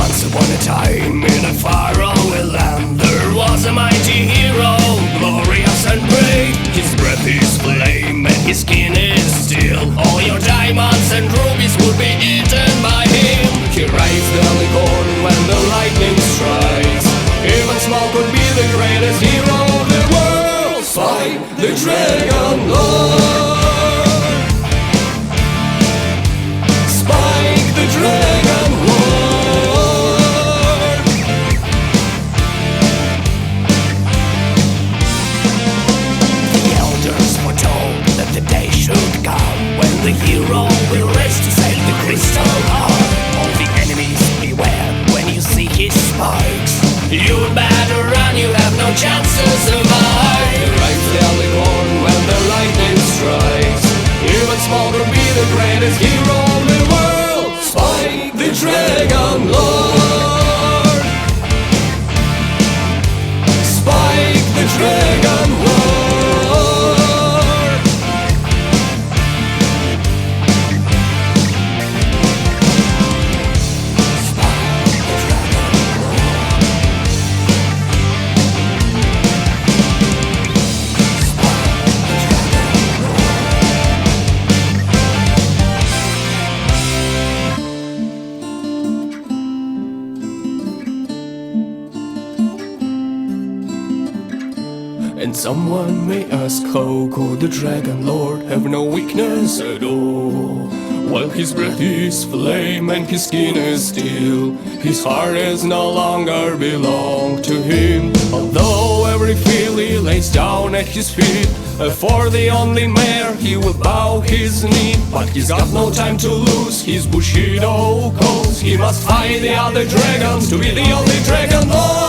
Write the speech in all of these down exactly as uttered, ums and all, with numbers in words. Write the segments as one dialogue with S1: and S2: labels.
S1: Once upon a time in a faraway land there was a mighty hero, glorious and brave. His breath is flame and his skin is steel. All your diamonds and rubies would be eaten by him. He raised the licorn when the lightning strikes. Even small could be the greatest hero of the world. Fight the Dragon Lord. Spike the Dragon Lord. The elders foretold that the day should come when the hero will race to sail the crystal heart. All the enemies beware when you see his spikes. You'd better run, you have no chance to survive. He rides the alicorn when the lightning strikes. Even small could be the greatest hero of the world. Spike the Dragon Lord. Spike the Dragon Lord. And someone may ask, how could the Dragon Lord have no weakness at all? While his breath is flame and his skin is steel, his heart is no longer belong to him. Although every filly lays down at his feet, for the only mare he will bow his knee. But he's got no time to lose, his Bushido calls. He must fight the other dragons to be the only Dragon Lord.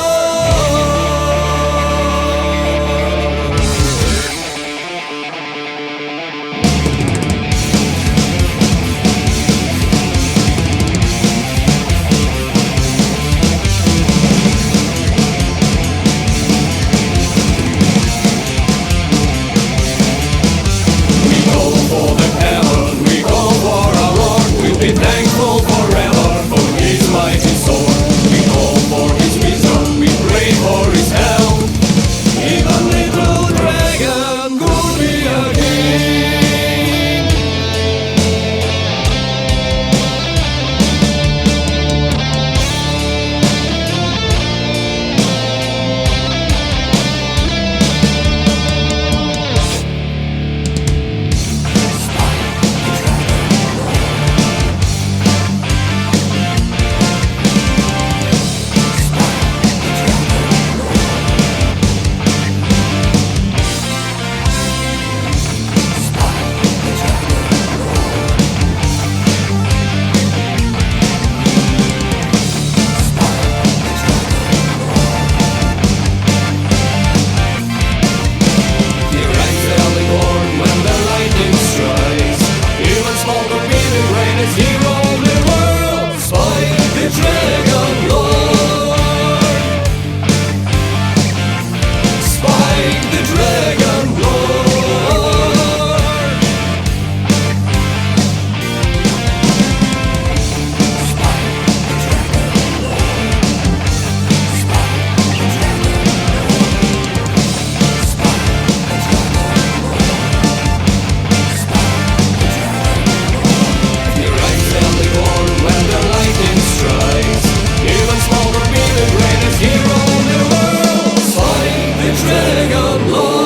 S1: Dragon Lord.